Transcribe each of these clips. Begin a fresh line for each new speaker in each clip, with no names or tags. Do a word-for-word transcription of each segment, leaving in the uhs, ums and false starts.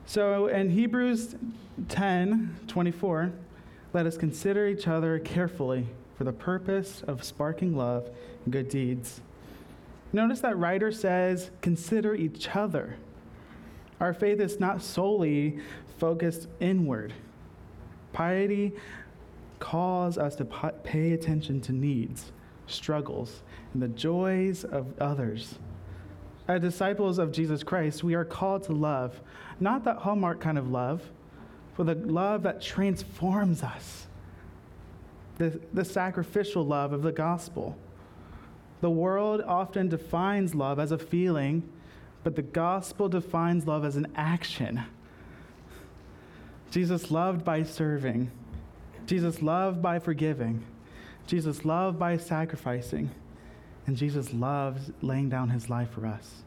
So in Hebrews ten twenty-four, let us consider each other carefully for the purpose of sparking love and good deeds. Notice that writer says, consider each other. Our faith is not solely focused inward. Piety calls us to pay attention to needs, struggles, and the joys of others. As disciples of Jesus Christ, we are called to love, not that Hallmark kind of love, but the love that transforms us, the, the sacrificial love of the gospel. The world often defines love as a feeling, but the gospel defines love as an action. Jesus loved by serving. Jesus loved by forgiving. Jesus loved by sacrificing. And Jesus loves laying down his life for us.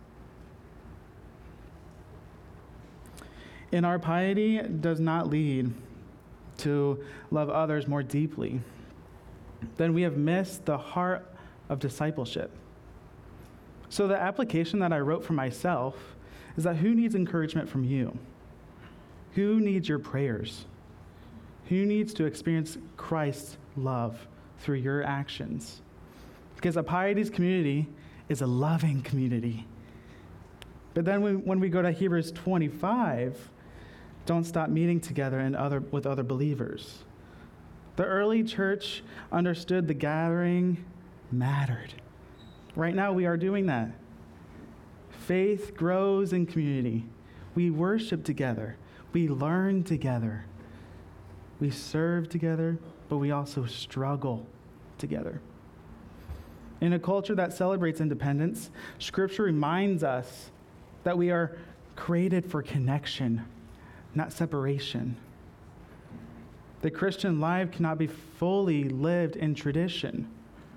And our piety does not lead to love others more deeply. Then we have missed the heart of discipleship. So the application that I wrote for myself is that who needs encouragement from you? Who needs your prayers? Who needs to experience Christ's love through your actions? Because a piety's community is a loving community. But then we, when we go to Hebrews twenty-five, don't stop meeting together and other, with other believers. The early church understood the gathering mattered. Right now we are doing that. Faith grows in community. We worship together. We learn together. We serve together, but we also struggle together. In a culture that celebrates independence, Scripture reminds us that we are created for connection, not separation. The Christian life cannot be fully lived in tradition,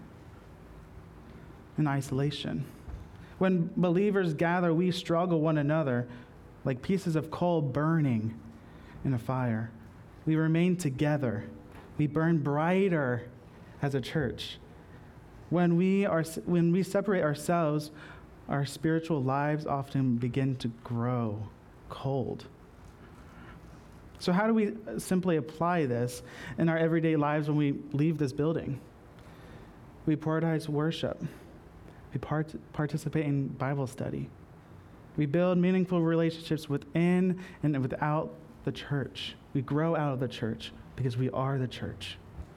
in isolation. When believers gather, we struggle one another like pieces of coal burning in a fire. We remain together. We burn brighter as a church. When we are, when we separate ourselves, our spiritual lives often begin to grow cold. So how do we simply apply this in our everyday lives when we leave this building? We prioritize worship. We part- participate in Bible study. We build meaningful relationships within and without the church. We grow out of the church because we are the church.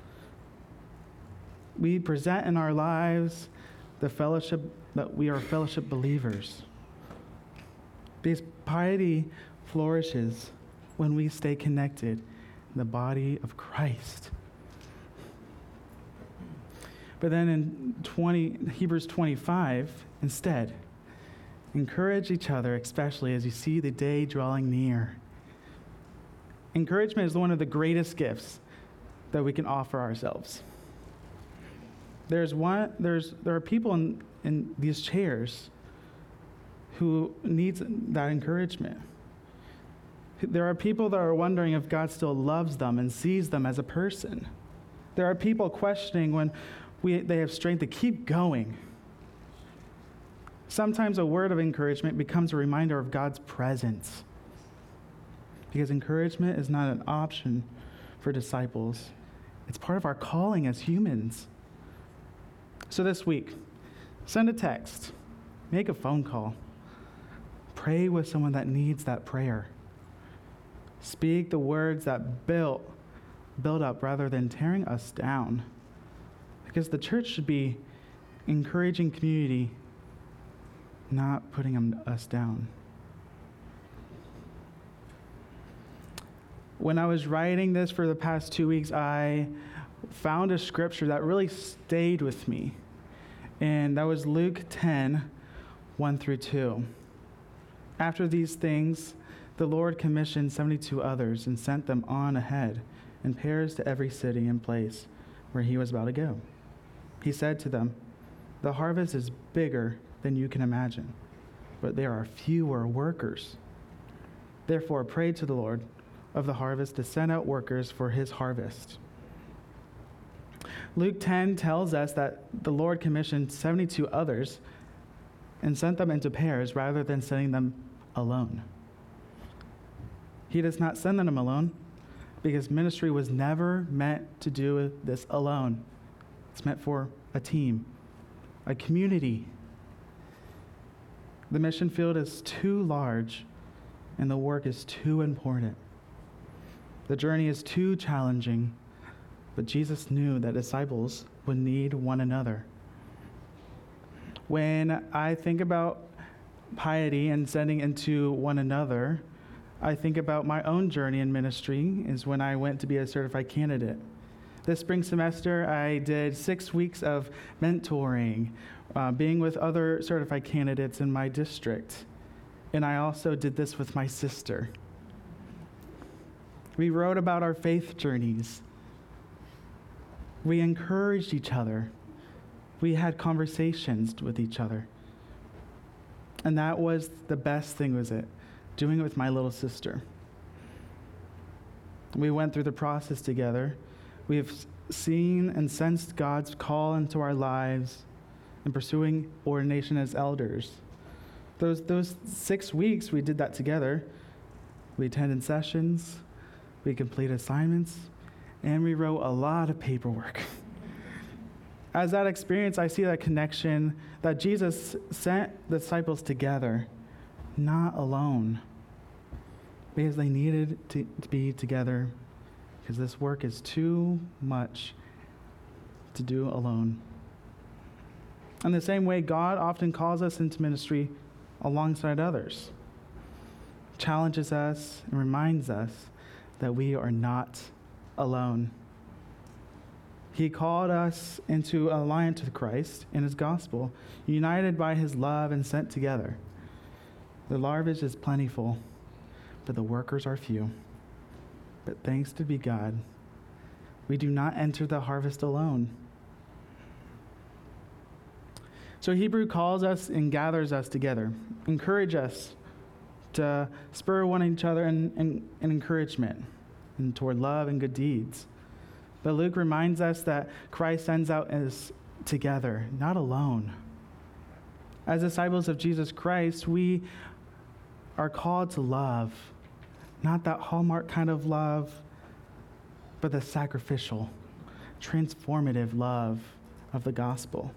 We present in our lives the fellowship that we are fellowship believers. Because piety flourishes when we stay connected in the body of Christ. But then in twenty, Hebrews twenty-five, instead, encourage each other, especially as you see the day drawing near. Encouragement is one of the greatest gifts that we can offer ourselves. There's one. There's there are people in, in these chairs who needs that encouragement. There are people that are wondering if God still loves them and sees them as a person. There are people questioning when we they have strength to keep going. Sometimes a word of encouragement becomes a reminder of God's presence. Because encouragement is not an option for disciples. It's part of our calling as humans. So this week, send a text, make a phone call, pray with someone that needs that prayer. Speak the words that build, build up rather than tearing us down. Because the church should be encouraging community, not putting us down. When I was writing this for the past two weeks, I found a scripture that really stayed with me. And that was Luke ten, one through two. After these things, the Lord commissioned seventy-two others and sent them on ahead in pairs to every city and place where he was about to go. He said to them, "The harvest is bigger than you can imagine, but there are fewer workers. Therefore, pray to the Lord of the harvest to send out workers for his harvest." Luke ten tells us that the Lord commissioned seventy-two others and sent them into pairs rather than sending them alone. He does not send them alone because ministry was never meant to do this alone. It's meant for a team, a community. The mission field is too large and the work is too important. The journey is too challenging, but Jesus knew that disciples would need one another. When I think about piety and sending into one another, I think about my own journey in ministry is when I went to be a certified candidate. This spring semester, I did six weeks of mentoring, uh, being with other certified candidates in my district. And I also did this with my sister. We wrote about our faith journeys. We encouraged each other. We had conversations with each other. And that was the best thing, was it? Doing it with my little sister. We went through the process together. We have seen and sensed God's call into our lives in pursuing ordination as elders. Those, those six weeks, we did that together. We attended sessions, we completed assignments, and we wrote a lot of paperwork. As that experience, I see that connection that Jesus sent the disciples together, not alone, because they needed to, to be together, because this work is too much to do alone. In the same way, God often calls us into ministry alongside others, challenges us, and reminds us that we are not alone. He called us into alliance with Christ in his gospel, united by his love and sent together. The harvest is plentiful, but the workers are few. But thanks to be God, we do not enter the harvest alone. So Hebrew calls us and gathers us together, encourage us to spur one each other in, in, in encouragement and toward love and good deeds. But Luke reminds us that Christ sends out us together, not alone. As disciples of Jesus Christ, we are called to love, not that Hallmark kind of love, but the sacrificial, transformative love of the gospel.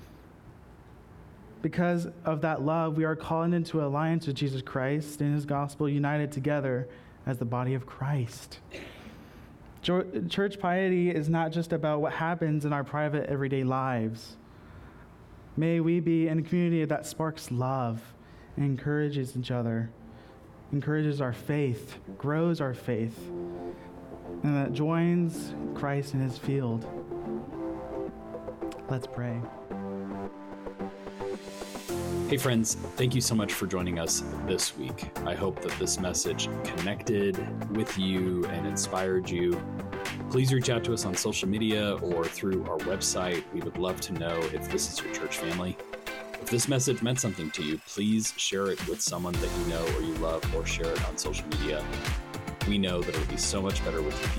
Because of that love, we are called into alliance with Jesus Christ and his gospel, united together as the body of Christ. Church piety is not just about what happens in our private everyday lives. May we be in a community that sparks love and encourages each other, encourages our faith, grows our faith, and that joins Christ in his field. Let's pray.
Hey friends, thank you so much for joining us this week. I hope that this message connected with you and inspired you. Please reach out to us on social media or through our website. We would love to know if this is your church family. If this message meant something to you, please share it with someone that you know or you love, or share it on social media. We know that it would be so much better with you.